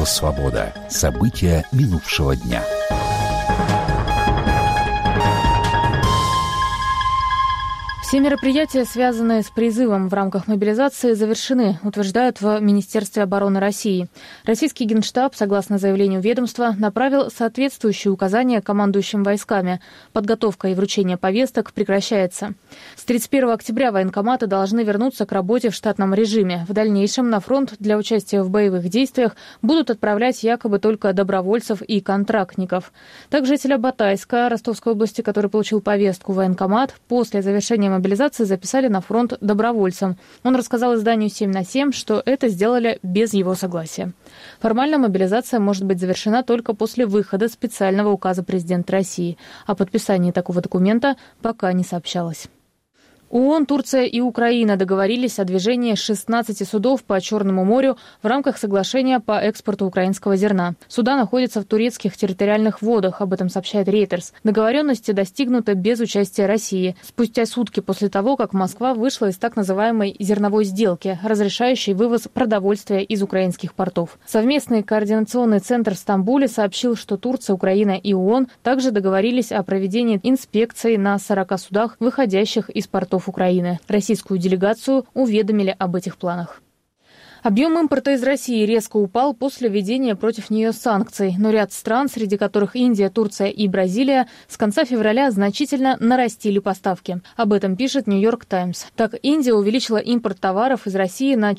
Радио «Свобода». События минувшего дня. Все мероприятия, связанные с призывом в рамках мобилизации, завершены, утверждают в Министерстве обороны России. Российский Генштаб, согласно заявлению ведомства, направил соответствующие указания командующим войсками. Подготовка и вручение повесток прекращается. С 31 октября военкоматы должны вернуться к работе в штатном режиме. В дальнейшем на фронт для участия в боевых действиях будут отправлять якобы только добровольцев и контрактников. Так, жителя Батайска, Ростовской области, который получил повестку в военкомат, после завершения мобилизации записали на фронт добровольцем. Он рассказал изданию 7/7, что это сделали без его согласия. Формально мобилизация может быть завершена только после выхода специального указа президента России. О подписании такого документа пока не сообщалось. ООН, Турция и Украина договорились о движении 16 судов по Черному морю в рамках соглашения по экспорту украинского зерна. Суда находятся в турецких территориальных водах, об этом сообщает Reuters. Договоренности достигнуты без участия России, спустя сутки после того, как Москва вышла из так называемой зерновой сделки, разрешающей вывоз продовольствия из украинских портов. Совместный координационный центр в Стамбуле сообщил, что Турция, Украина и ООН также договорились о проведении инспекций на 40 судах, выходящих из портов Украины. Российскую делегацию уведомили об этих планах. Объем импорта из России резко упал после введения против нее санкций, но ряд стран, среди которых Индия, Турция и Бразилия, с конца февраля значительно нарастили поставки. Об этом пишет Нью-Йорк Таймс. Так, Индия увеличила импорт товаров из России на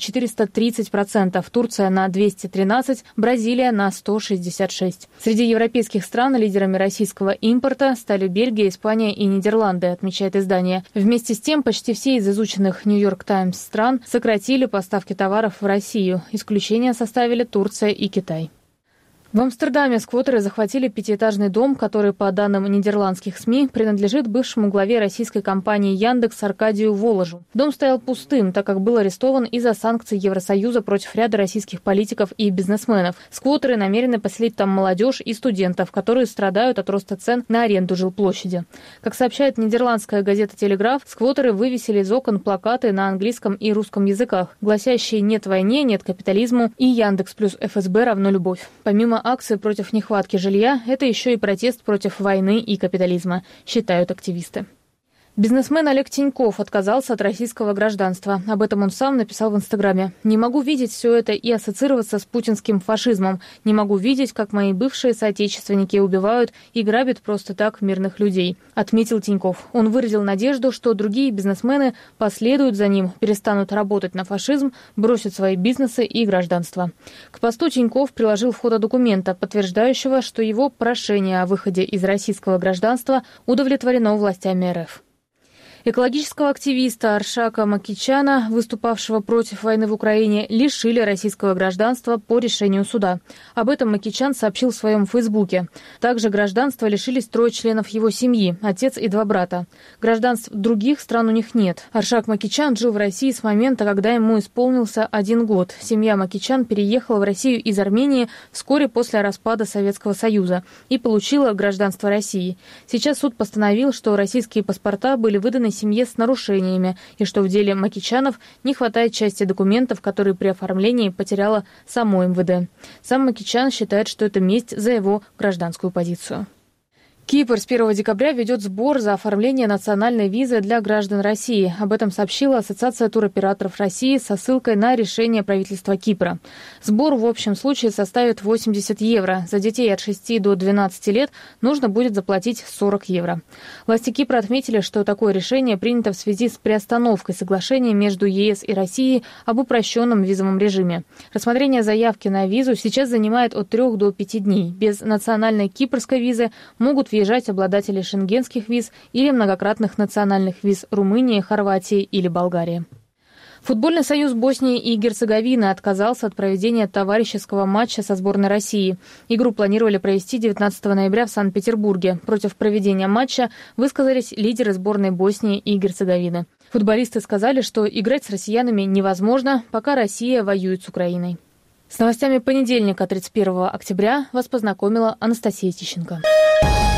430%, Турция на 213%, Бразилия на 166%. Среди европейских стран лидерами российского импорта стали Бельгия, Испания и Нидерланды, отмечает издание. Вместе с тем, почти все из изученных Нью-Йорк Таймс стран сократили поставки товаров в Россию. Исключения составили Турция и Китай. В Амстердаме сквотеры захватили пятиэтажный дом, который, по данным нидерландских СМИ, принадлежит бывшему главе российской компании «Яндекс» Аркадию Воложу. Дом стоял пустым, так как был арестован из-за санкций Евросоюза против ряда российских политиков и бизнесменов. Сквотеры намерены поселить там молодежь и студентов, которые страдают от роста цен на аренду жилплощади. Как сообщает нидерландская газета «Телеграф», сквотеры вывесили из окон плакаты на английском и русском языках, гласящие «Нет войне, нет капитализму» и «Яндекс плюс ФСБ равно любовь». Помимо акции против нехватки жилья – это еще и протест против войны и капитализма, считают активисты. Бизнесмен Олег Тиньков отказался от российского гражданства. Об этом он сам написал в Инстаграме. «Не могу видеть все это и ассоциироваться с путинским фашизмом. Не могу видеть, как мои бывшие соотечественники убивают и грабят просто так мирных людей», — отметил Тиньков. Он выразил надежду, что другие бизнесмены последуют за ним, перестанут работать на фашизм, бросят свои бизнесы и гражданство. К посту Тиньков приложил фото документа, подтверждающего, что его прошение о выходе из российского гражданства удовлетворено властями РФ. Экологического активиста Аршака Макичана, выступавшего против войны в Украине, лишили российского гражданства по решению суда. Об этом Макичан сообщил в своем фейсбуке. Также гражданства лишились 3 членов его семьи, отец и 2 брата. Гражданств других стран у них нет. Аршак Макичан жил в России с момента, когда ему исполнился 1 год. Семья Макичан переехала в Россию из Армении вскоре после распада Советского Союза и получила гражданство России. Сейчас суд постановил, что российские паспорта были выданы семье с нарушениями, и что в деле Макичанов не хватает части документов, которые при оформлении потеряла само МВД. Сам Макичан считает, что это месть за его гражданскую позицию. Кипр с 1 декабря ведет сбор за оформление национальной визы для граждан России. Об этом сообщила Ассоциация туроператоров России со ссылкой на решение правительства Кипра. Сбор в общем случае составит 80 евро. За детей от 6 до 12 лет нужно будет заплатить 40 евро. Власти Кипра отметили, что такое решение принято в связи с приостановкой соглашения между ЕС и Россией об упрощенном визовом режиме. Рассмотрение заявки на визу сейчас занимает от 3 до 5 дней. Без национальной кипрской визы могут въезжать обладатели шенгенских виз или многократных национальных виз Румынии, Хорватии или Болгарии. Футбольный союз Боснии и Герцеговины отказался от проведения товарищеского матча со сборной России. Игру планировали провести 19 ноября в Санкт-Петербурге. Против проведения матча высказались лидеры сборной Боснии и Герцеговины. Футболисты сказали, что играть с россиянами невозможно, пока Россия воюет с Украиной. С новостями понедельника, 31 октября, вас познакомила Анастасия Тищенко.